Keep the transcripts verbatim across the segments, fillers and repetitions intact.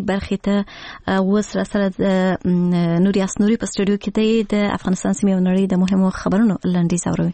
برخې ته اوس را سره نوري اسنوري په سټوډیو کې دی د افغانستان سیمې او نړۍ د مهمو خبرونو لنډیز اورئ.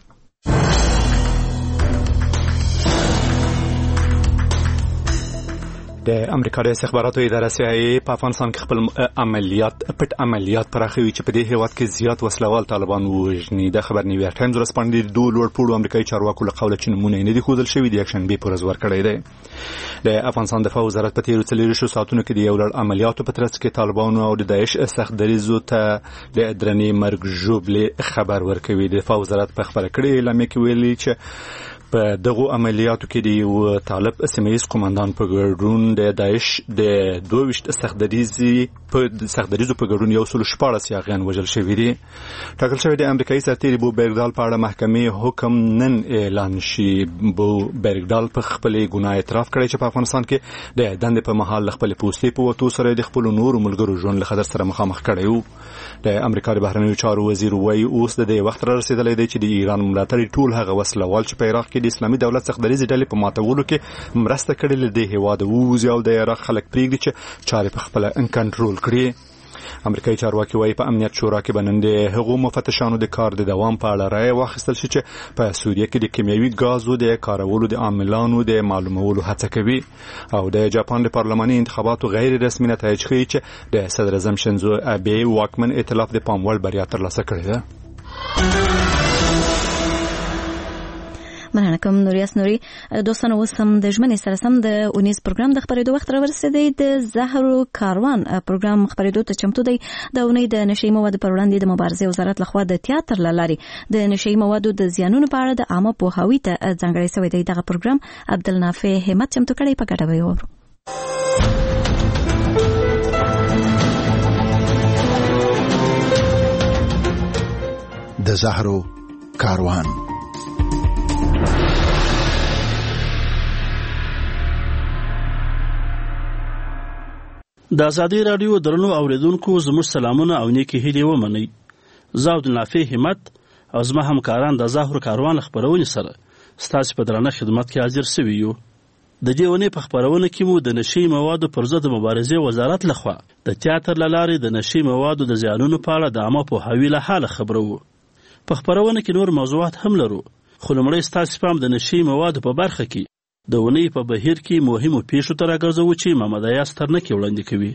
د امریکا د استخباراتو اداره سی آی ای په افغانستان کې خپل عملیات پټ عملیات پراخوي چې په دې هیواد کې زیات وسلوال طالبان وژني. د خبر نیویارک ټایمز ورسپانډي دوه لوړ پوړو امریکایي چارواکو له قوله چې نمونه نه دي ښودل شوي د اکشن بي پر ورځ کړی دی. د افغانستان دفاع وزارت په تیرو څلوېښتو ساعتونو کې د یو لړ عملیاتو په ترڅ کې طالبانو او د داعش سخت دریځو ته د درنې مرګ ژوبلې خبر ورکوي. د دفاع وزارت په خبره کړې اعلامیه کې ویلي چې په دغه عملیاتو کې د یو طالب سیمه‌یز قوماندان په ګډون د داعش د دوه ویشت سخت دریځي په سخت دریځو په ګډون یو سل شپاړس یاغیان وژل شوي دي. ټاکل شوی د امریکایي سرتیري بو بیرګډال په اړه محکمې حکم نن اعلان شي. بو بیرګډال په خپل ګناه اعتراف کړی چې په افغانستان کې د دندې په مهال خپل پوستې په وتو سره د خپل نور ملګرو ژوند له خطر سره مخامخ کړی وو. د امریکا د بهرنیو چارو وزیر وایي اوس د دې وخت را رسیدلی دی چې د ایران ملاتړ ټول هغه وسلوال چې په عراق کې د اسلامي دولت څخه دریځ ډلې په ماتولو کې مرسته کړې له دې هیواد ووځي او د عراق خلک پریږدي چې چارې په خپل ان کنټرول کړي. امریکایي چارواکي وایي په امنیت شورا کې بنن د هغو مفتشانو د کار د دوام په اړه رائے واخیستل شي چې په سوریه کې د کیمیاوي غازو د کارولو د عاملانو د معلومولو هڅه کوي. او د جاپان د پارلماني انتخاباتو غیر رسمي نتایج ښیي چې د صدر اعظم شینزو ابي واکمن ائتلاف د پام وړ بریا ترلاسه کړې ده. مننه کوم نوري اسنوري. دوستانو اوس هم د ژمنې سره سم د اونیز پروګرام د خبرېدو وخت را ورسېدی. د زهرو کاروان پروګرام خبرېدو ته چمتو دی. د اونۍ د نشي موادو پر وړاندې د مبارزې وزارت لخوا د تیاتر له لارې د نشي موادو د زیانونو په اړه د عامه پوهاوي ته ځانګړی شوی دی. دغه پروګرام عبدالنافع همت چمتو کړی، په ګډه به واورو. د زهرو کاروان. د ازادي رادیو درنو اوریدونکو زموږ سلامونه او نیکی هیلې ومنئ. زه عبدالنافع همت او زما همکاران د زهرو کاروان خبرونې سره ستاسو په درانه خدمت کې حاضر سوي یو. د دې ونې په خبرونه کې مو د نشي موادو پر ضد مبارزې وزارت لخوا د تیاتر له لارې د نشي موادو د زیانونو په اړه د عامه پوهاوي له حاله خبرو. په خبرونه کې نور موضوعات هم لرو، خو لومړی ستاسو پام د نشي موادو په برخه کې د ونې په بهیر کې مهمو پیښو ته راګرځوو چې محمد ایاز ترنکې وړاندې کوي.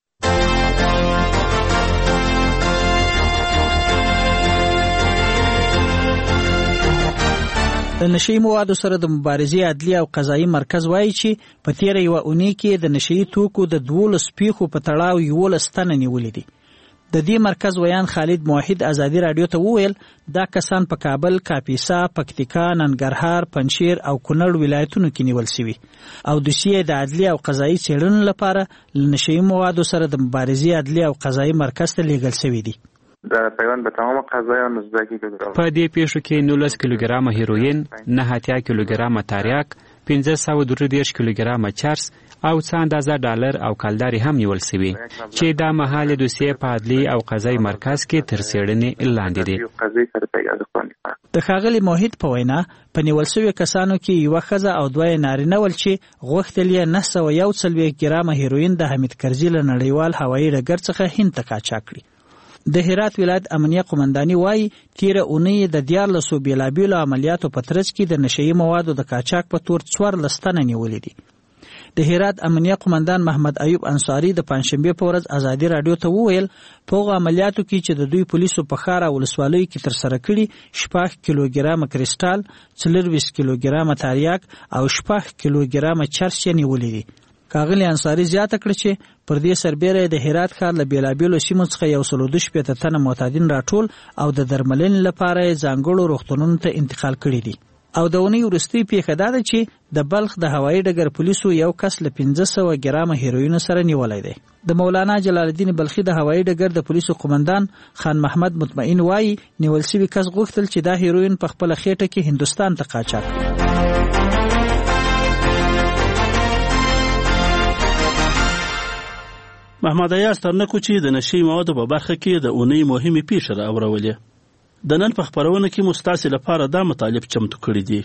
د نشي موادو سره د مبارزې عدلي او قضایي مرکز وایي چې په تیره یوه اونۍ کې د نشي توکو د دولس پیښو په تړاو یولس تنه نیولي دي. د دې مرکز ویان خالد موحد ازادي رادیو ته وویل دا کسان په کابل، کاپیسا، پکتیکا، ننګرهار، پنجشیر او کونړ ولایتونو کې نیول شوي او دوسیې د عدلي او قضایي څېړنو لپاره له نشي موادو سره د مبارزې عدلي او قضایي مرکز ته لیږل شوي دي. در پیوند به تمام قضایا نوزده کیلوګرام په دې پیښو کې نولس کیلوګرام هیروین، نه اتیا کیلوګرام تریاک، پنځه سوه درې دېرش کیلوګرام چرس او څه اندازه ډالر او کلداري هم نیول شوي چې دا مهال دوسیې په عدلي او قضایي مرکز کې تر څېړنې لاندې دي. د ښاغلي موحد په وینا په نیول شویو کسانو کې یوه ښځه او دوه نارینه ول چې غوښتل یې نه سوه یو څلوېښت ګرامه هیروین د حمید کرزي له نړیوال هوایي ډګر څخه هند ته قاچاق کړي. د هرات ولایت امنیه قومنداني وایي تیره اونۍ د دیارلسو بېلابېلو عملیاتو په ترڅ کې د نشهیي موادو د قاچاق په تور څوارلس تنه نیولي دي. د هرات امنیه قومندان محمد ایوب انصاری د پنځشنبې په ورځ ازادي رادیو ته وویل په هغو عملیاتو کې چې د دوی پولیسو په ښار او ولسوالیو کې ترسره کړي شپږ کیلوګرامه کریسټال، څلرویشت کیلوګرامه تریاک او شپږ کیلوګرامه چرس یې نیولي دي. ښاغلي انصاري زیاته کړه چې پر دې سربیره د هرات ښار له بېلابېلو سیمو څخه یو سل او دوه شپېته تنه معتادین راټول او د درملنې لپاره یې ځانګړو روغتونونو ته انتقال کړي دي. او د اونۍ وروستۍ پیښه دا ده چې د بلخ د هوایي ډګر پولیسو یو کس له پنځه سوه ګرامه هیروینو سره نیولی دی. د مولانا جلال الدین بلخي د هوایي ډګر د پولیسو قومندان خان محمد مطمئن وایي نیول شوي کس غوښتل چې دا هیروین په خپله خېټه کې هندوستان ته قاچاق کړي. محمد ایاز ترنکو چې د نشي موادو په برخه کې د اونۍ مهمې پیښې راورولې. د نن په خبرونه کې مو ستاسې لپاره دا مطالب چمتو کړي دي.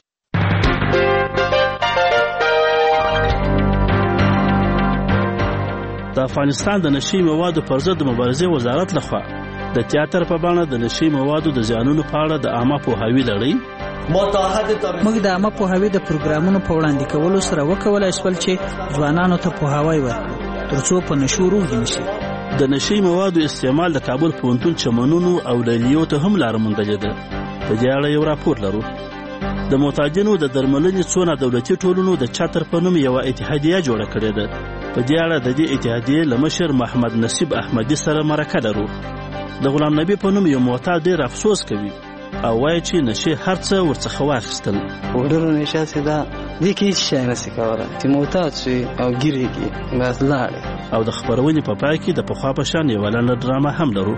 د د افغانستان د نشي موادو پر ضد مبارزې وزارت لخوا د تیاتر په بڼه د نشي موادو د زیانونو په اړه د عامه پوهاوی لړۍ موږ د عامه پوهاوی د پروګرامونو په وړاندې کولو سره وکولای شول چې ځوانانو ته پوهاوی ورکړو ترڅو په نشو روږدي نشي. د نشي موادو استعمال د کابل پوهنتون چمنونو او لیلیو ته هم لار موندلې ده. په دې اړه یو راپور لرو. د معتادینو د درملنې څونه دولتي ټولنو د چتر په نوم یو اتحادیه جوړه کړې ده. په دې اړه د دې اتحادیې له مشر محمد نصیب احمدي سره مرکه لرو. د غلام نبی په نوم یو معتاد ډېر افسوس کوي او وایي چې نشي هر څه ورڅخه واخیستل. وړرو نشه سیدا دې کې هیڅ شی نشي کولی چې معتاد شي او ګیرې کې بس لاړې. او د خپرونې په پای کې د پخوا په شان یوه لنډه ډرامه هم لرو.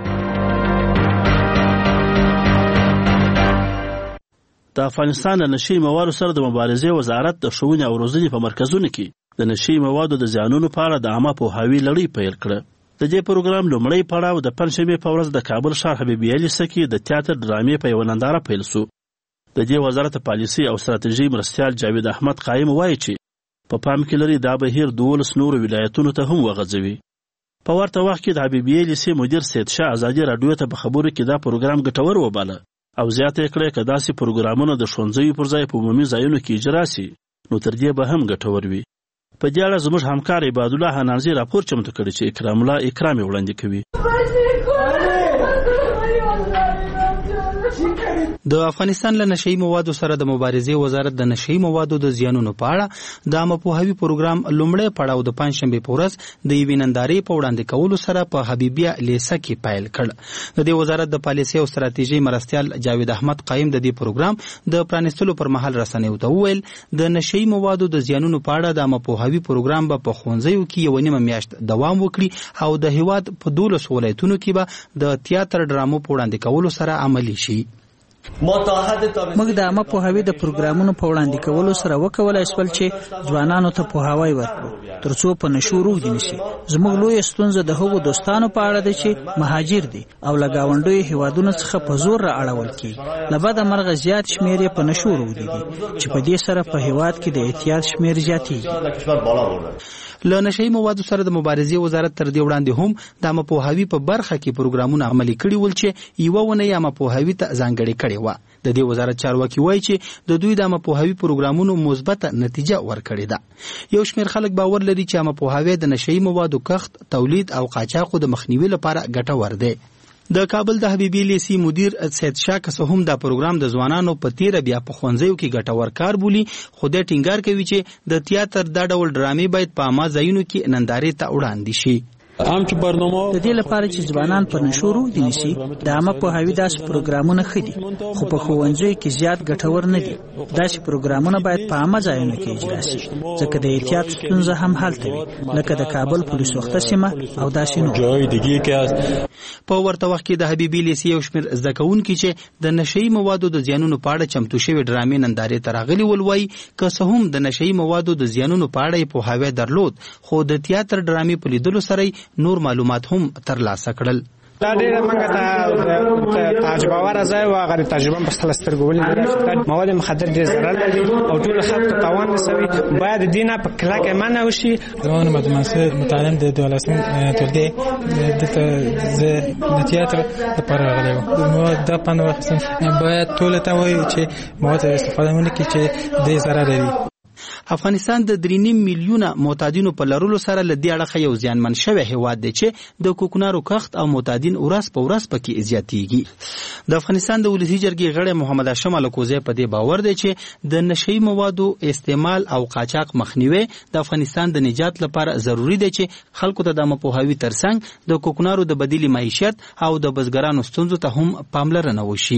د افغانستان د نشي موادو سره د مبارزې وزارت د ښوونې او روزنې په مرکزونو کې د نشي موادو د زیانونو په اړه د عامه پوهاوي لړۍ پیل کړه. د دې پروګرام لومړی پړاو د پنجشنبې په ورځ د کابل ښار حبیبي لیسه کې د تیاتر ډرامې په یوه ننداره پیل سو. د دې وزارت پالیسي او ستراتیژي مرستیال جاوید احمد قایم وایي چې په پام کې لري دا بهیر دولس نورو ولایتونو ته هم وغځوي. په ورته وخت کې د حبیبي لیسې مدیر سید شاه ازادي راډیو ته په خبرو کې دا پروګرام ګټور وباله او زیاته یې کړه که داسې پروګرامونه د ښوونځیو پر ځای په عمومي ځایونو کې اجرا سي نو تر دې به هم ګټور وي. په دې اړه زموږ همکار عبادالله حنانزي راپور چمتو کړی چې اکرام الله اکرام یې وړاندې کوي. د افغانستان له نشئی موادو سره د مبارزې وزارت د نشئی موادو د زیانونو په اړه د عامه پوهاوي پروګرام لومړی پړاو د پنجشنبې په ورځ د یوې نندارې په وړاندې کولو سره په حبیبیه لیسه کې پیل کړ. د دې وزارت د پالیسي او ستراتیژي مرستیال جاوید احمد قایم د دې پروګرام د پرانیستلو پر مهال رسنیو ته وویل د نشئی موادو د زیانونو په اړه د عامه پوهاوي پروګرام به په ښوونځیو کې یوه نیمه میاشت دوام وکړي او د هیواد په دولسو ولایتونو کې به د تیاتر ډرامو په وړاندې کولو سره عملي شي. موږ د عامه پوهاوي د پروګرامونو په وړاندې کولو سره وکولای شول چې ځوانانو ته پوهاوی ورکړو ترڅو په نشو روږدي نشي. زموږ لویه ستونزه د هغو دوستانو په اړه ده چې مهاجر دي او له ګاونډیو هیوادونو څخه په زور را اړول کیږي. له بده مرغه زیات شمیر یې په نشو روږدي دي چې په دې سره په هیواد کې د اعتیاد شمیر زیاتیږي. له نشئی موادو سره د مبارزې وزارت تر دې وړاندې هم د عامه پوهاوي په برخه کې پروګرامونه عملي کړي ول چې یوه ونه یې عامه پوهاوي ته ځانګړې کړې وه. د دې وزارت چارواکي وایي چې د دوی د عامه پوهاوي پروګرامونو مثبته نتیجه ورکړې ده. یو شمېر خلک باور لري چې عامه پوهاوی د نشئی موادو کښت، تولید او قاچاقو د مخنیوي لپاره ګټور دی. د کابل د حبیبي لیسې مدیر سید شاه که هم دا پروګرام د ځوانانو په تیره بیا په ښوونځیو کې ګټور کار بولي، خو دی ټینګار کوي چې د تیاتر دا ډول ډرامې باید په عامه ځایونو کې نندارې ته وړاندې شي. د دې لپاره چې ځوانان په نشو روږدي نشي د عامه پوهاوي داسې پروګرامونه ښه دي خو په ښوونځیو کې زیات ګټور نه دي. داسې پروګرامونه باید په عامه ځایونو کې اجرا شي ځکه د احتیاط ستونزه هم هلته وي لکه د کابل پولیس وخته سیمه او داسې نور. په ورته وخت کې د حبیبي لیسې یو شمېر زده کوونکي چې د نشئی موادو د زیانونو په اړه چمتو شوې ډرامې نندارې ته راغلي ول وایي که څه هم د نشئی موادو د زیانونو په اړه یې پوهاوی درلود خو د تیاتر ډرامې په لیدلو سره نور معلومات هم ترلاسه کړل. دا ډیره منګه ته تجربه ورزه او هغه تجربه په خپل سترګو ولې مواد مخدر ډیر ضرر لري او ټول خلک ته تاوان رسوي. باید دینه په کلکه منع وشي. زمونه مدرسه متعلم د دولسم ټولګي د تیاتر لپاره راغلی و. مواد د پنځه وخت باید ټول ته وایي چې مواد استفاده ونه کړي چې د ضرر لري. افغانستان د درې نیم میلیونه معتادینو په لرلو سره له دې اړخه یو زیانمن شوی هیواد دی چې د کوکنارو کښت او معتادین ورځ په ورځ پکې زیاتیږي. د افغانستان د ولسي جرګې غړی محمد هاشم الکوزی په دې باور دی چې د نشئی موادو استعمال او قاچاق مخنیوي د افغانستان د نجات لپاره ضروری دی چې خلکو ته د عامه پوهاوي ترڅنګ د کوکنارو د بدیل معیشت او د بزګرانو ستونزو ته هم پاملرنه وشي.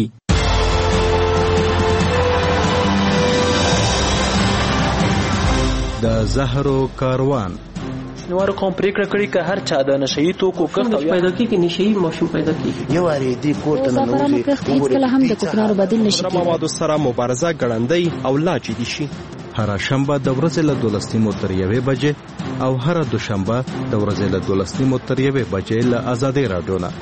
د زهرو کاروان نوار قوم پریکړه کړې که هر چا د نشئی توکو کښت پیدا کیږي نشئی ماشوم پیدا کیږي. یو اړ دې کوټه نه نوځي کله هم د کوکنارو بدیل نشي کېدای. موادو سره مبارزه ګړندۍ او لا جدي شي. هر شنبه د ورځې له دولس نیمو تر یوې بجې او هر دوشنبه د ورځې له دولس نیمو تر یوې بجې له آزادۍ راډیو نه.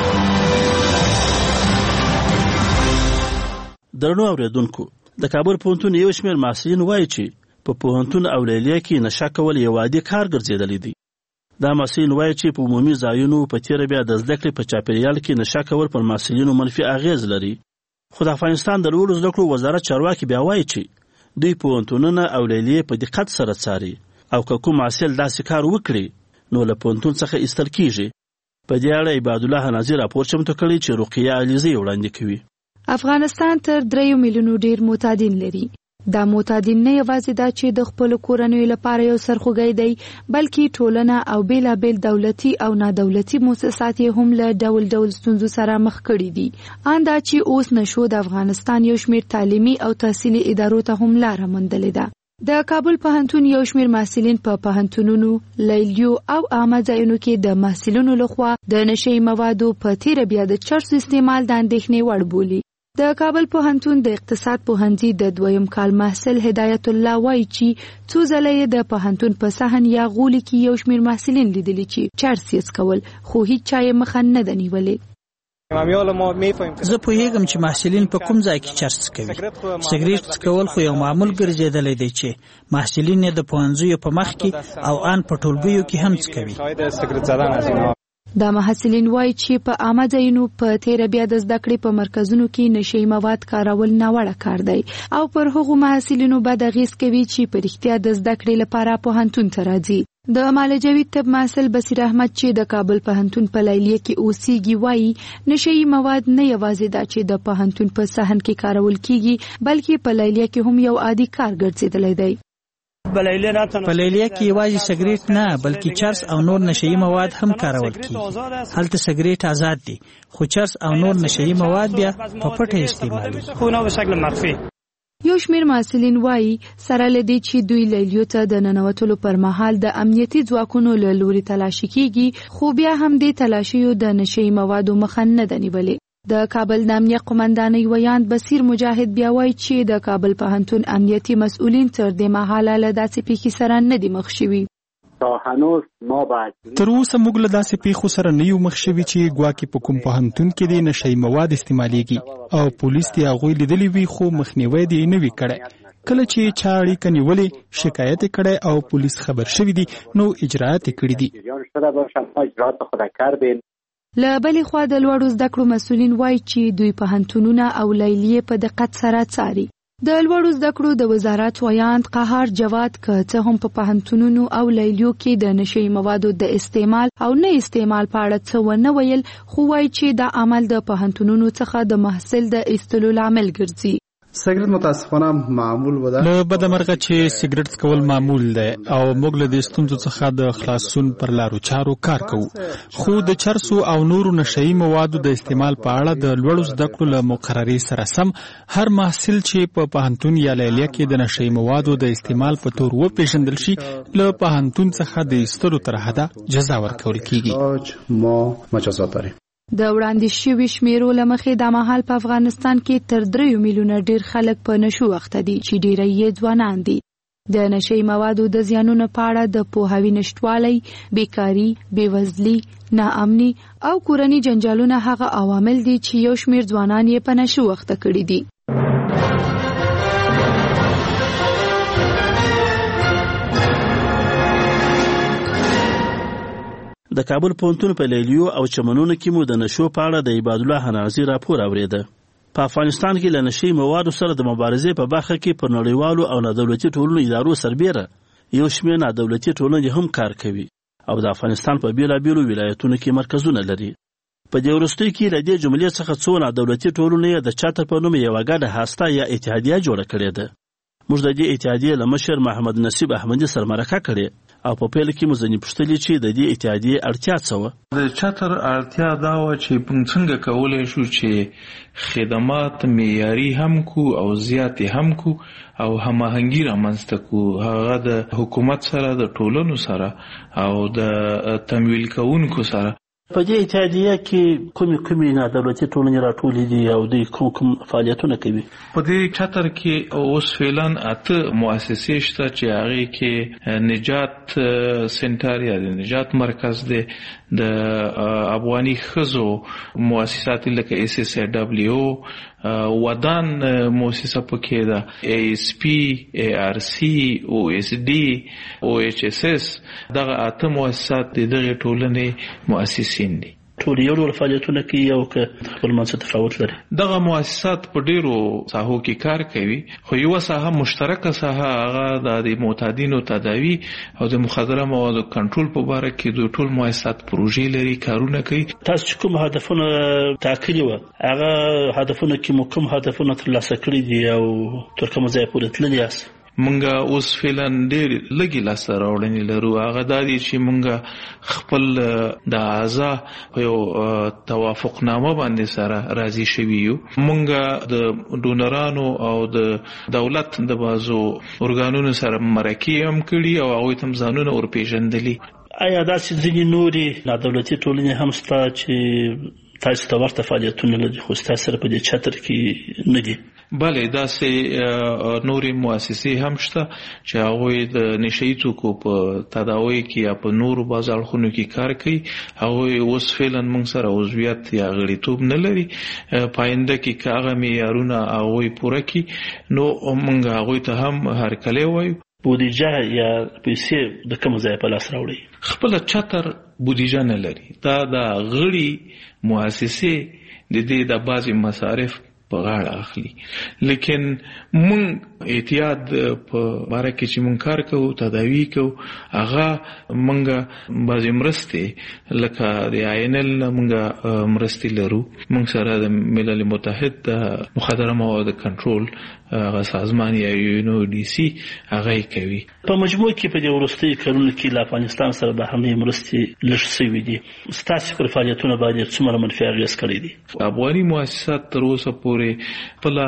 درنو اوریدونکو، د کابل پوهنتون یو شمېر محصلین وایي چې په پوهنتون او لیلیه کې نشه کول یو عادي کار ګرځېدلی دی. دا محصلین وایي چې په عمومي ځایونو په تیره بیا د زده کړې په چاپیریال کې نشه کول پر محصلینو منفي اغیز لري. خو د افغانستان د لوړو زده کړو وزارت چارواکي بیا وایي چې دوی پوهنتونونه او لیلیې په دقت سره څاري او که کوم محصل داسې کار وکړي نو له پوهنتون څخه ایستل کیږي. په دې اړه عبادالله ناظر راپور چمتو کړی چې رقیه علیزی وړاندې کوي. افغانستان تر دریو میلیونو ډیر معتادین لري. دا معتادین نه یوازې دا چې د خپل کورنیو لپاره یو سرخوږی دی، بلکې ټولنه او بیلابیل دولتي او نادولتي مؤسسات یې هم له ډول ډول ستونزو سره مخ کړي دي. ان دا چې اوس نشو د افغانستان یو شمېر تعلیمي او تحصیلي ادارو ته هم لاره موندلې ده. د کابل پوهنتون یو شمېر محصلین په پوهنتونونو، لیلیو او عامه ځایونو کې د محصلینو لخوا د نشهیي موادو په تیره بیا د چرسو استعمال د اندېښنې وړ بولي. د کابل پوهنتون د اقتصاد پوهنځي د دویم کال محصل هدایت الله وایي چې څو ځله یې د پوهنتون په صحن یا غولي کې یو شمېر محصلین لیدلي چې چرس یې څکول، خو هیڅ چا یې مخه نه ده نیولې. زه پوهیږم چې محصلین په کوم ځای کې چرس کوي. سګریټ څکول خو یو معمول ګرځېدلی دی چې محصلین یې د پوهنځیو په مخ کې او ان په ټولګیو کې هم څکوي. دا محصلین وایي چې په عامه ځایونو په تیره بیا د زده کړې په مرکزونو کې نشهیي مواد کارول ناوړه کار دی او پر هغو محصلینو بد اغېز کوي چې په رښتیا د زده کړې لپاره پوهنتون ته راځي. د معالجوي طب محصل بصیر احمد چې د کابل پوهنتون په لیلیه کې اوسېږي وایي نشهیي مواد نه یوازې دا چې د پوهنتون په صحن کې کارول کیږي، بلکې په لیلیه کې هم یو عادي کار ګرځېدلی دی. په لیلیه کې یوازې سګریټ نه بلکې چرس او نور نشهیي مواد هم کارول کیږي. هلته سګریټ آزاد دي خو چرس او نور نشهیي مواد بیا په پټه استعمالوي. یو شمېر محصلین وایي سره له دې چې دوی لیلیو ته د ننوتلو پر مهال د امنیتي ځواکونو له لوري تلاشي کیږي، خو بیا هم دې تلاشیو د نشهیي موادو مخه نه ده نیولې. د کابل د امنیه قومندانۍ ویاند بصیر مجاهد بیا وایي چې د کابل پوهنتون امنیتي مسؤلین تر دې مهاله له داسې پیښې سره نه دي مخ شوي. تر اوسه موږ له داسې پیښو سره نه یو مخ شوي چې ګواکې په کوم پوهنتون کې د نشهیي مواد استعمالیږي او پولیس دې هغوی لیدلي وي خو مخنیوی دې نه وي کړی. کله چې چا اړیکه نیولې، شکایت یې کړی او پولیس خبر شوي دي نو اجراات یې کړي دي. له بلې خوا د لوړو زده کړو مسؤلین وایي چې دوی پوهنتونونه او لیلیې په دقت سره څاري. د لوړو زده کړو د وزارت ویاند قهار جواد که څه هم په پوهنتونونو او لیلیو کې د نشهیي موادو د استعمال او نه استعمال په اړه څه ونه ویل، خو وایي چې دا عمل د پوهنتونونو څخه د محصل د ایستلو لامل ګرځي. سګریټ متاسفانه معمول ودا له بدمرغه چې سګریټ څکول معمول دی او موږ له دې ستونزو څخه د خلاصون پر لارو چارو کار کوو. خو د چرسو او نورو نشهیي موادو د استعمال په اړه د لوړو زده کړو له مقررې سره سم هر محصل چې په پوهنتون یا لیلیه کې د نشهیي موادو د استعمال په تور وپېژندل شي له پوهنتون څخه د ایستلو تر حده جزا ورکول کیږي. ما مجازات لري. د وړاندې شوي شمیرو له مخې دا مهال په افغانستان کې تر دریو میلیونه ډیر خلک په نشو اخته دي چې ډیری یې ځوانان دي. د نشهیي موادو د زیانونو په اړه د پوهاوي نشتوالی، بیکاري، بېوزلي، ناامني او کورني جنجالونه هغه عوامل دي چې یو شمیر ځوانان یې په نشو اخته کړي دي. د کابل پوهنتون په لیلیو او چمنونو کې مو د نشو په اړه د عبادالله ناظر راپور اوریده. په افغانستان کې له نشهیي موادو سره د مبارزې په برخه کې پر نړیوالو او نادولتي ټولنو ادارو سربیره یو شمېر نادولتي ټولنې هم کار کوي او د افغانستان په بیلابیلو ولایتونو کې مرکزونه لري. په دې وروستیو کې له دې جملې څخه څو نادولتي ټولنو یې د چاتر په نوم یوه ګډه هسته یا اتحادیه جوړه کړې ده. موږ د دې اتحادیې له مشر محمد نصیب احمدي سره مرکه کړې او په پیل کې مو ځینې پوښتلي چې د دې اتحادیې اړتیا څه وه. د چاتر اړتیا دا وه چې موږ څنګه کولی شو چې خدمات معیاري هم کو او زیاتې هم کو او هماهنګي رامنځته کو، هغه د حکومت سره، د ټولنو سره او د تمویل کوونکو سره. په دې اتحادیه کې کومې کومې نادولتي ټولنې راټولې دي او دوی کوم کوم فعالیتونه کوي؟ په دې چتر کې اوس فعلا اته مؤسسې شته چې هغې کې نجات سنټر یا د نجات مرکز دی، د افغاني ښځو مؤسسات لکه اس اس ډبلیو، ودان مؤسسه پکې ده، ای اس پی، ای آر سی، او اس ډي، او ایچ اس اس. دغه اته مؤسسات د دغې ټولنې مؤسسین دي. ټول یو ډول فعالیتونه کوي او که خپل منځ تفاوت لري؟ دغه مؤسسات په ډیرو ساحو کې کار کوي، خو یو ساحه مشترکه ساحه هغه د معتادینو تداوی او د مخدره موادو کنټرول په باره کې د ټول مؤسسات پروژې لري، کارونه کوي. تاسو چې کوم هدفونه ټاکلي وو هغه هدفونه کې مو کوم هدفونه ترلاسه کړي دي او تر کومه ځایه پورې تللي یاست؟ منګه اوس فعلا ډېر لږې لاسته راوړنې لرو. هغه دا دي چې منګه خپل د اعضا په یو توافقنامه باندې سره راضي شوي یو. منګه د ډونرانو او د دولت د بازو ارګانونو سره مرکې هم کړي او هغوی ته هم ځانونه ورپېژندلي. آیا داسې ځینې نورې نادولتي ټولنې هم شته چې تاسو ته ورته فعالیتونه لري خو ستاسو سره په دې چتر کې نه دي؟ بله، داسې نورې مؤسسې هم شته چې هغوی د نشه یي توکو په تداوی کې یا په نورو بعض اړخونو کې کار کوي. هغوی اوس فعلا موږ سره عضویت یا غړیتوب نه لري. په آینده کې که هغه معیارونه هغوی پوره کړي نو موږ هغوی ته هم هرکلی وایو. بودیجه یا پیسې د کوم ځای په لاس راوړي؟ خپله چتر بودیجه نه لري. دا د غړي مؤسسې د دې د بعضې مصارف په غاړه اخلي. لیکن مونږ احتیاط په باره کې چې مونږ کار کوو، تداوی کوو، هغه مونږ بعضې مرستې لکه د آی ان ایل نه مونږ مرستې لرو. مونږ سره د ملل متحد د مخدره موادو کنټرول هغه سازمان یا یو ډي سي هغه کوي. په مجموع کې په دې وروستیو کلونو کې له افغانستان سره بهرنۍ مرستې لږ شوي دي. ستاسو فکر فعالیتونه باید څومره منفي اغېز کړی دي؟ افغاني مؤسسات تر اوسه پورې خپله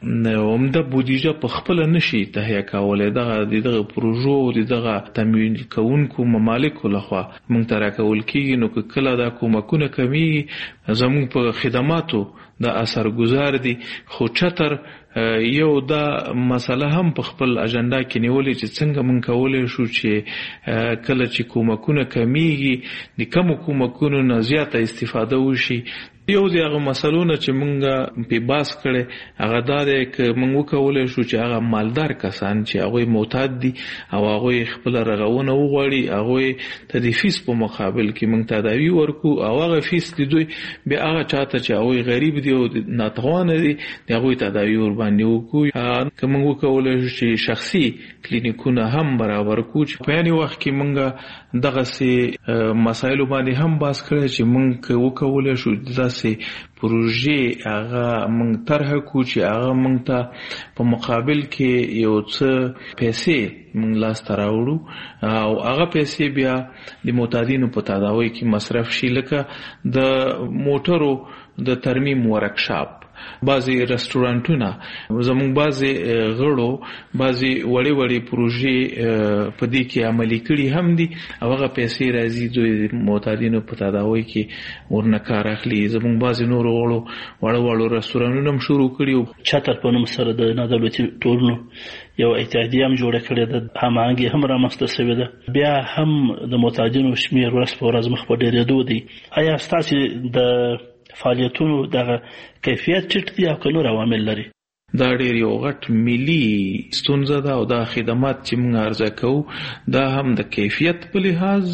عمده بودیجه په خپله نشي تهیه کولی. دغه د دغه پروژو او د دغه تمویل کوونکو ممالکو لخوا موږ ته راکول کېږي. نو که کله دا کومکونه کمیږي زموږ په خدماتو د اثرګذار دي. خو چتر یو دا مسله هم په خپل اجنډا کې نیولې چې څنګه موږ کولی شو چې کله چې کومکونه کمیږي د کمو کومکونو نه زیاته استفاده وشي. یو د هغه مسلو نه چې موږ پې بحث کړی هغه دا دی که موږ وکولی شو چې هغه مالدار کسان چې هغوی معتاد دي او هغوی خپله رغونه وغواړي، هغوی ته د فیس په مقابل کې موږ تداوي ورکو او هغه فیس د دوی بیا هغه چاته چې هغوی غریب دي او ناتوانه دي د هغوی تداوي ورباندې وکړو. که موږ وکولی شو چې شخصي کلینیکونه هم برابر کړو چې په یعنې وخت کې موږ دغسې مسایلو باندې هم بحث کړی چې موږ وکولی شو داسې پروژې هغه موږ طرحه کړو چې هغه موږ ته په مقابل کې یو څه پیسې موږ لاسته راوړو او هغه پیسې بیا د معتادینو په تداوی کې مصرف شي. لکه د موټرو د ترمیم ورکشاپ، بعضی رستورانټونه، زموږ بعضی غړو بعضی وړې وړې پروژې په دې کې عملي کړي هم دي او هغه پیسې راځي دوی د معتادینو په تداوی کې ورنه کار اخلي. زموږ بعضی نورو غړو وړو وړو رستورانونه هم شروع کړي. چتر په نوم سره د نادولتي ټولنو یو اتحادیه هم جوړه کړې ده، هماهنګي هم رامنځته شوې ده. بیا هم د معتادینو شمېر ورځ په ورځ مخ په ډېرېدو دی. آیا ستاسې د فعالیتونو دغه کیفیت ټیټ دی او که نور عوامل لري؟ دا ډېر یو غټ ملي ستونزه ده او دا خدمات چې موږ عرضه کوو دا هم د کیفیت په لحاظ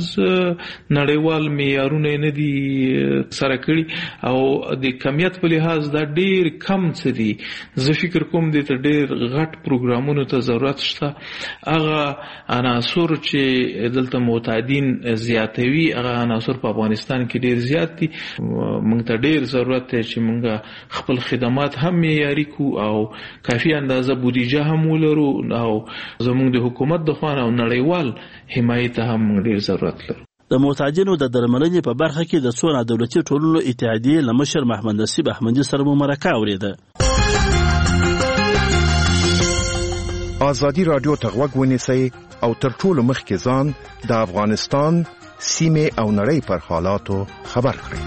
نړیوال معیارونه نه دي سره کړي او د کمیت په لحاظ دا ډېر کم څه دي. زه فکر کوم دې ته ډېر غټ پروګرامونو ته ضرورت شته. هغه عناصر چې دلته معتادین زیاتوي هغه عناصر په افغانستان کې ډېر زیات دي. موږ ته ډېر ضرورت دی چې موږ خپل خدمات هم معیاري کړو او کافي اندازه بودیجه هم ولرو او زموږ د حکومت د خوا او نړیوال حمایت هم ډېر ضرورت لرو. د معتادینو د درملنې په برخه کې د څو نادولتي ټولنو اتحادیې له مشر محمد نصیب احمدي سره مو مرکه اورېده. ازادي راډیو ته غوږ ونیسئ او تر ټولو مخکې ځان د افغانستان سیمه او نړۍ پر حالاتو خبر کړي.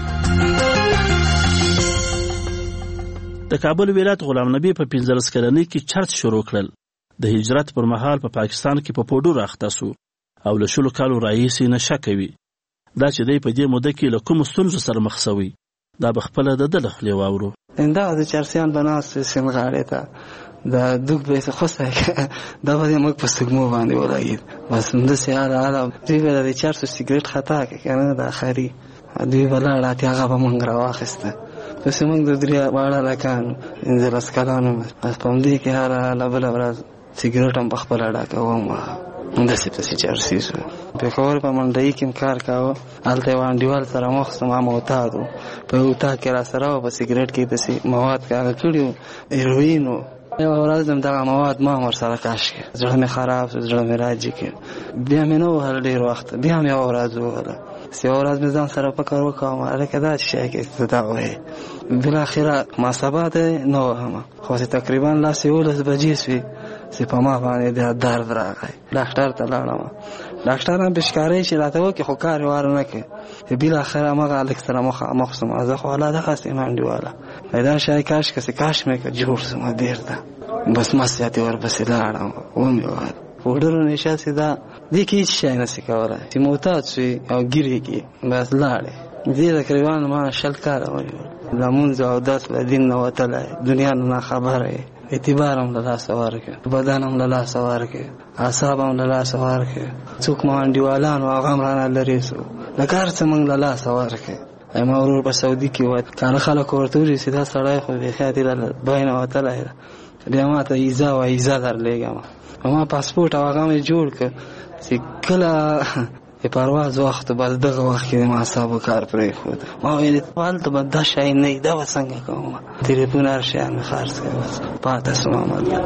د کابل ولایت غلام نبی په پنځلس کلنۍ کې چرت شروع کړل. د هجرت پر مهال په پا پاکستان کې په پا پوډو راخته سو او له شلو کالو راهیسې نشه کوي. دا چې دی په دې موده کې له کومو ستونزو سره مخ سوی دا به خپله د ده له خولې واورو. دا د چرسیان به ناست سیمغاړې ته دا دوک به یې خوستی دا به یې موږ په سږمو باندې ولګېد. بس همداسې هله هله دوی به د چرسو سګرېټ خطا کړې که نه د اخري دوی به لاړه اتې هغه به موږ راواخېسته. پسې موږ د درې واړه هلکان پنځلس کلانو بس په همدې کې هله هله بله ورځ سګرېټ هم په خپله ډاکوم. همداسې پسې چرسي شو. پېښور په منډۍ کې م کار کاوه. هلته یو انډیوال سره مخ شوم. هغه اتاق و. په یو اتاق کې را سره و. په سګرېټ کې داسې مواد هغه کړي وو هیروین و. یوه ورځ هم دغه مواد ما هم ورسره کش کړ. زړه مې خراب شو. زړه مې راجي کړ. بیا مې نه وهل ډېر وخت. بیا هم یوه ورځ ووهله. یوه ورځ مې ځان سره فکر وکړم هلکه دا چې شی کې ته دا وایې. بالاخره ما سبا دی نه وهمه خو چې تقریبا لاس یولس بجې شوې چې په ما باندې د درد راغی. ډاکټر ته لاړم. ډاکټر هم پېشکارۍ چې راته وکړې خو کار یې وار نه کړې. بالاخره همغه هلک سره مخامخ شوم. زه خو الله دغسې یم انډیواله دا شی کاش کسې کاش مې که جوړ شوم بېرته. بس ما زیاتې ورپسې لاړم ومې وهل. پوډرو نشه چې دا دې کې هېڅ شی نشي کولی چې معتاد شوې او ګیرې کې بس لاړې. دې تقریبا ما شل کاله ونیول. لمونځ او اودس له دین نه وتلی دنیا نه ناخبره یې. اعتبار هم له لاسه ورکړ. بدن هم له لاسه ورکړ. اعصاب هم له لاسه ورکړ. څوک مو انډیوالان و هغه هم رانه لرې سو. لکه هر څه موږ له لاسه ورکړ. ما ورور په سعودي کې و. کاله خلک ورته وایي چې دا سړی خو بیخیاتې له بای نه وتلی ده. بیا ما ته ایزا و ایزا درلېږم. ما پاسپورټ او هغه مې جوړ کړ چې کله د پرواز وخت بس دغه وخت کې د اعصابو کار پرېښود. ما ویل هلته به دا شی نه وي دا به څنګه کوم. تلیفون هر شیان مې خرڅ کړ. بس پاته شوم هملته.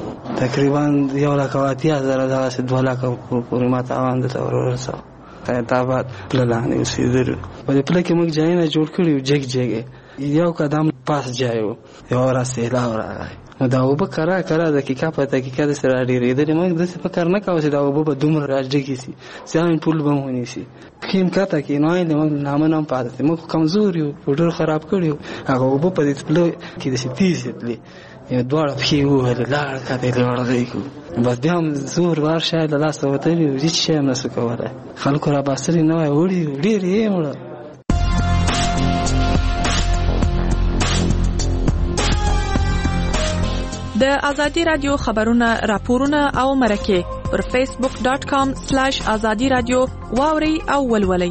تقریبا یو لک او اتیا زره دغسې دوه لکه پورې ما تاوان درته ور ورسوه. خیرآباد پله لاندې اوسېدلو. په دې پله کې موږ ځایونه جوړ کړي وو جګ جګ. یو قدم پاس ځای و. یوه ورځ سیلاب راغی. نو دا اوبه کرا کرا دقیقه په دقیقه داسې راډېرېدلې. موږ داسې فکر نه کوو چې دا اوبه به دومره راډېږي سي ځان پول به م ونیسي. پښې م کته کړي نو د موږ نامه نه هم پاته دی. موږ کمزور یو پوډر خراب کړي وو. هغه اوبه په دې پله کې داسې تېزې تلې. دواړه پښې ووهلې لاړه کته یې وړغۍ کړو. بس بیا هم زور وار شاید له لاسه وتلي وو. هېڅ شی هم نه سو کولی. خلکو را باسلي نه وای وړي ډېر یې وړه. د ازادي رادیو خبرونه راپورونه او مرکه پر فیسبوک ډاټ کام سلاش ازادي رادیو واوري او ولولئ.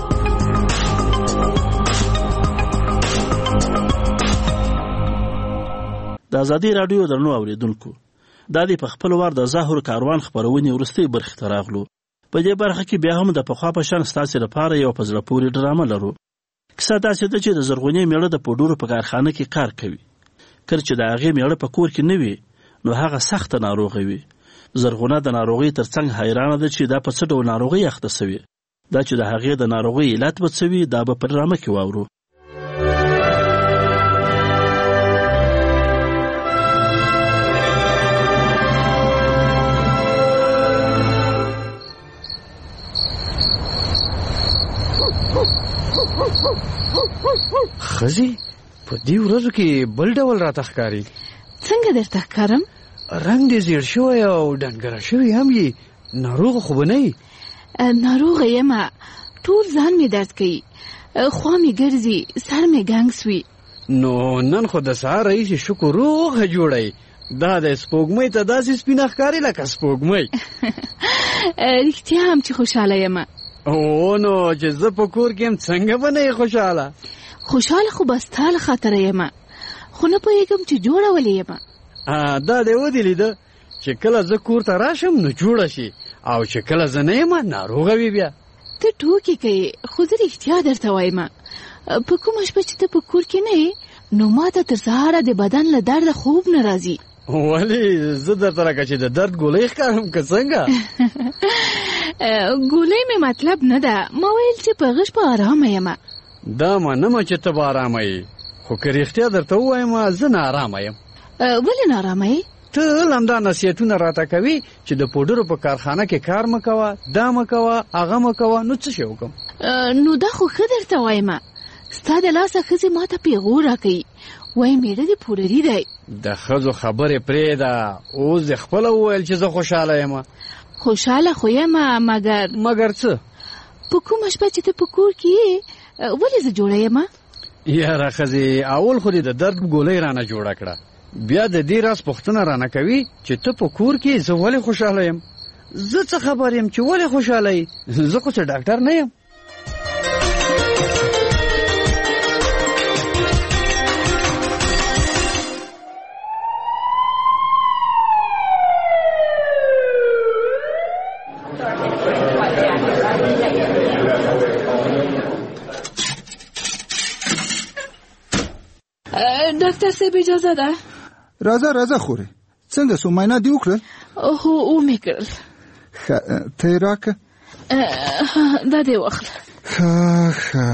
د ازادي رادیو درنو اوریدونکو دا دی په خپل وار د ظاهر کاروان خبرونه ورستي برخه تراغلو. په دې برخه کې بیا هم د پخوا په شان ستاسو لپاره یو پزړه پورې ډرامه لرو. کیسه داسې ده چې د زرغونې میړه د پوډورو په کارخانه کې کار کوي. کله چې د هغې میړه په کور کې نه وي نو هغه سخته ناروغه وي. زرغونه د ناروغۍ ترڅنګ حیرانه ده چې دا په څه ډول ناروغۍ اخته سوې. دا چې د هغې د ناروغۍ علت به څه وي دا به په ډرامه کې واورو. خزي په دې ورځو کې بل ډول راته ښکاري. څنګه درته ښکارم؟ رنګ دې زیړ شوی او ډنګره شوی هم یې. ناروغه خو به نه یې؟ ناروغه یمه. ټول ځان مې درد کوي. خوا مې ګرځي. سر مې ګنګ سوي. نو نن خو د سهار راهیسې شکر روغه جوړی. دا د سپوږمۍ ته داسې سپینه ښکاري لکه سپوږمۍ. رښتیا هم چې خوشحاله یمه. او نو چې زه په کور کې یم څنګه به نه یې خوشحاله؟ خوشحاله خو به ستا له خاطره یمه. خو نه پوهېږم چې جوړه ولې یمه. دا دې ودې لیده چې کله زه کور ته راشم نو جوړه شي او چې کله زه نه یم ناروغه وي. بیا ته ټوکې کوې خو زه رښتیا درته وایم. په کومه شپه چې ته په کور کې نه یې نو ما ته تر سهاره د بدن له درده خوب نه راځي. ولې زه درته لکه چې د درد ګولۍ ښکارم که څنګه؟ ګولۍ مې مطلب نه ده. ما ویل چې په غش په ارامه یمه. دا منمه چې ته به ارامه یې خو که رښتیا درته ووایم زه ناارامه یم. ولې ناارامه یې؟ ټول همدا نصیحتونه راته کوي چې د پوډرو په کارخانه کې کار مه کوه، دا مه کوه، هغه مه کوه. نو څه شی وکړم؟ نو دا خو ښه درته وایم، ستا د لاسه ښځې ما ته پیغور راکوي، وایي میړه دې پوډري دی. د ښځو خبرې پرېږده، اوس دې خپله وویل چې زه خوشحاله یم. خوشحاله خو یم، مګر مګر څه؟ په کومه شپه چې ته په کور کې یې ولې زه جوړه یم؟ یاره ښځې، اول خو دې د درد ګولۍ رانه جوړه کړه، بیا د دې راز پوښتنه رانه کوي چې ته په کور کې زه ولې خوشحاله یم. زه څه خبر یم چې ولې خوشحاله یې؟ زه خو څه ډاکټر نه یم. ډاکټر صاحب اجازه ده؟ راځه راځه خورې، څنګه سو معاینه دې وکړل؟ هو ومې کړل. ښه ته یې راکړه. دا دې واخله. ښه ښه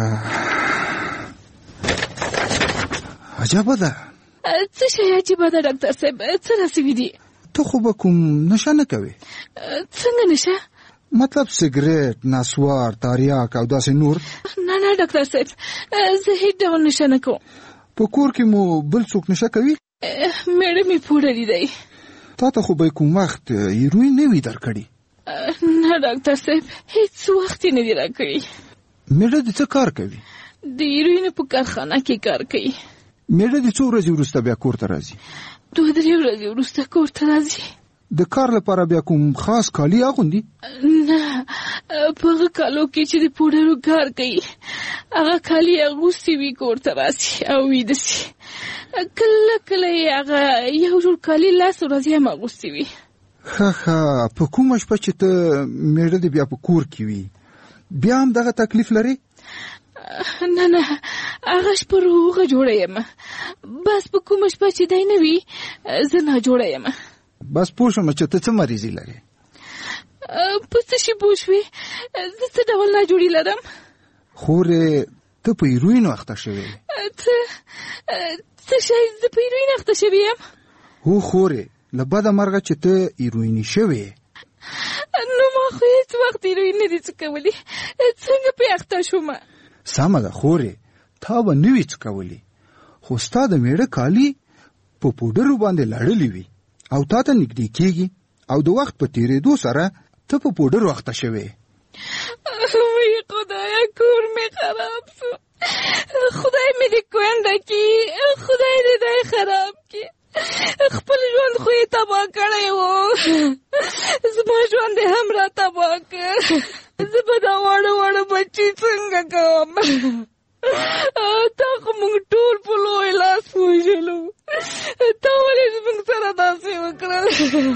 عجبه ده. څه شی عجیبه ده ډاکټر صاحب؟ څه راسوي دي؟ ته خو به کوم نشه نه کوې؟ څنګه نشه؟ مطلب سګریټ، نسوار، تاریاک او داسې نور؟ نه نه ډاکټر صاحب، زه هیڅ ډول نشه نه کوم. په کور کې مو بل څوک نشه کوي؟ میړه مې پوډري دی. تا ته خو به کوم وخت هیروین نه وي درکړي؟ نه ډاکټر صاحب، هیڅ وخت یې نه دی راکړي. میړه دې څه کار کوي؟ د هیروینو په کارخانه کې کار کوي. میړه دې څو ورځې وروسته بیا کور ته راځي؟ دوه درې ورځې وروسته کور ته راځي. د کار لپاره بیا کوم خاص کالي اغوندي؟ نه، په هغه کالو کې چې د پوډرو کار کوي هغه کالي اغوستي وي کور ته راسي او ویده سي. کله کله یې هغه یو جوړ کالي لاس ورځې هم اغوستي وي. ښه ښه په کومه شپه چې ته میړه دې بیا په کور کې وي بیا هم دغه تکلیف لري؟ نه نه، هغه شپه روغه جوړه یم، بس په کومه شپه چې دی نه وي زه ناجوړه یم. بس پوه شوم چې ته څه مریضي لرې. په څه شي پوه شوې؟ زه څه ډول ناجوړي لرم؟ خورې ته په هیروین اخته شوې. څه څه شی؟ زه په هیروین اخته شوې یم؟ هو خورې، له بده مرغه چې ته هیرویني شوې. نو ما خو هیڅ وخت هیروین نه دي څکولي، څنګه پې اخته شومه؟ سمه ده خورې، تا به نه وي څکولي، خو ستا د میړه کالي په پوډرو باندې لړلي وي او تا ته نږدې کېږي او د وخت په تېرېدو سره ته په پوډرو اخته شوې. وی خدایا، کور مې خراب شو، خدای مې دې کونډه کړي، خدای دې دی خراب کړي. خپل ژوند خو یې تباه کړی و، زما ژوند یې هم را تباه کړ. زه به دا واړه واړه بچي څنګه کوم؟ تا خو موږ ټول په لوی لاس وژلو، تا ولې زموږ سره داسې وکړل؟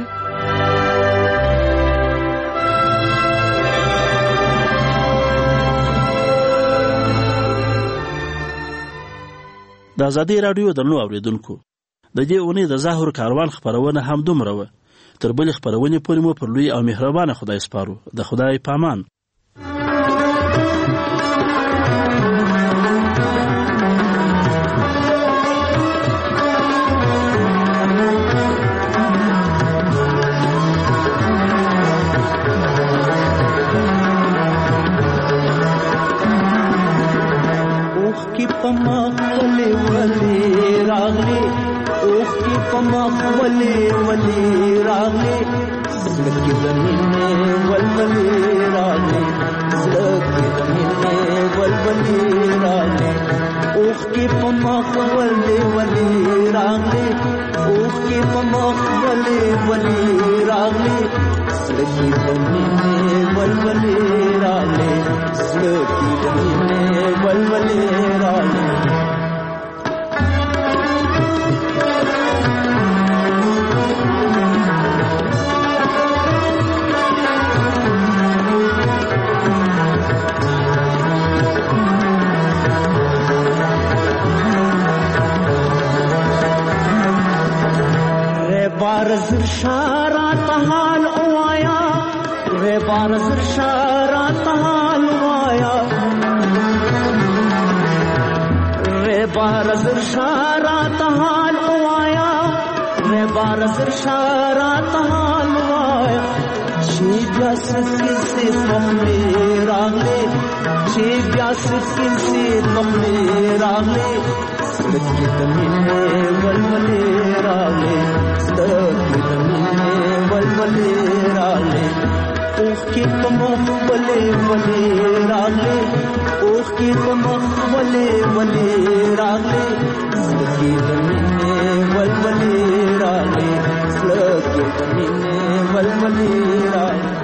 د ازادي راډیو درنو اوریدونکو، د دې اونۍ د ظاهر کاروان خپرونه هم دومره وه. تر بلې خپرونې پورې مو پر لوی او مهربانه خدای سپارو. د خدای پامان. پمخ ولی ولی راغلی، اوخ کی پمخ ولی ولی راغلی، زلکی زمینه ولولی راغلی، زلکی زمینه ولولی راغلی، اوخ کی پمخ ولی ولی راغلی، اوخ کی پمخ ولی ولی راغلی، زلکی زمینه ولولی راغلی، زلکی زمینه ولولی راغلی. بارزر شارات حال اوایا، رے بارزر شارات حال اوایا، رے بارزر شارات حال اوایا، رے بار زر شارات حال وایا چې بیا سکیسې پمې راغلې چې بیا سکیسې پمې راغلې سترګې د مینې ولولې راغلې سترګې د مینې ولولې راغلې اوښکې په مخ ولې ولې راغلې اوښکې په مخ ولې ولې راغلې سترګې د مینې ولولې راغلې سترګې د مینې ولولې راغلې